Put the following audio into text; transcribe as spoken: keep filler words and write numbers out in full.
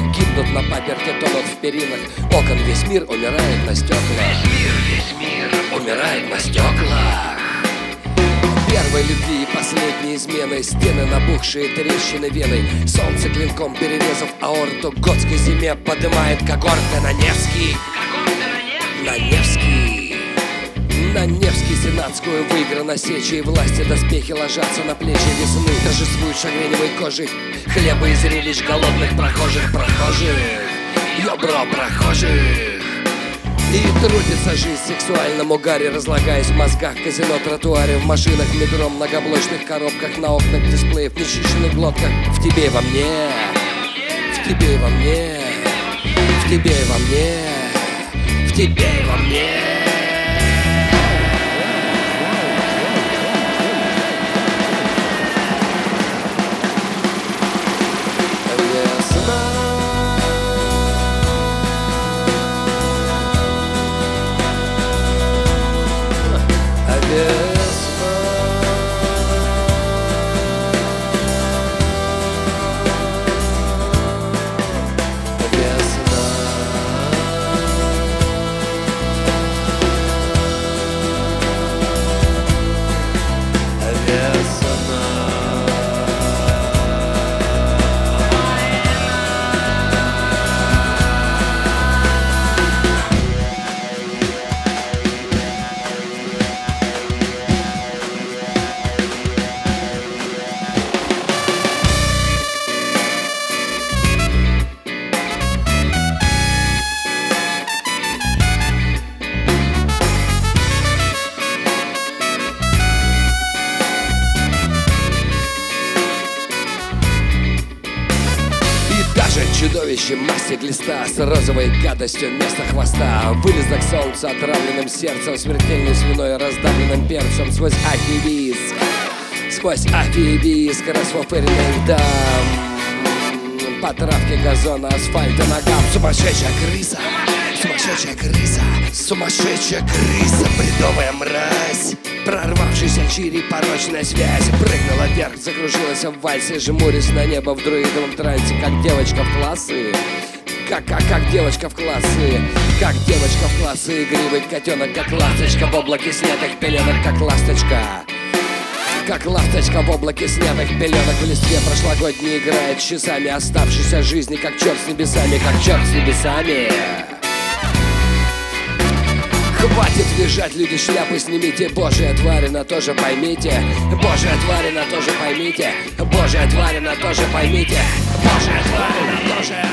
гибнут на паперте, тонут в перинах окон. Весь мир умирает на стеклах. Весь мир, весь мир умирает на стеклах. Первой любви и последней изменой, стены набухшие, трещины веной. Солнце клинком перерезав аорту, готской зиме подымает когорты на Невский. На Невский, на Невский сенатскую выиграно сечи, и власти доспехи ложатся на плечи весны. Торжествуют шагреневой кожей хлеба и зрелищ голодных прохожих. Прохожих, ёбро прохожих. И трудится жизнь в сексуальном угаре, разлагаясь в мозгах, казино, тротуаре, в машинах, метро, многоблочных коробках, на окнах дисплеев, нечищенных глотках. В тебе и во мне, в тебе и во мне, в тебе и во мне, в тебе и во мне. Чудовище масти глиста с розовой гадостью вместо хвоста, вылезло к солнцу отравленным сердцем, смертельной свиной раздавленным перцем. Сквозь ахи-виск, сквозь ахи-виск, расфуфыренный дам, по травке газона, асфальта ногам. Сумасшедшая крыса, сумасшедшая крыса, сумасшедшая крыса, бредовая мразь. Прорвавшийся чири, порочная связь прыгнула вверх, закружилась в вальсе, жмурясь на небо в друидовом трансе, как девочка в классы. Как, как, как девочка в классы, как девочка в классы, игривый котенок, как ласточка в облаке снятых пеленок, как ласточка. Как ласточка в облаке снятых пеленок, в листве прошлогодней играет часами оставшейся жизни, как черт с небесами, как черт с небесами. Хватит визжать, люди, шляпы снимите. Божья тварина тоже поймите. Божья тварина тоже поймите. Божья тварина тоже поймите. Божья тварина тоже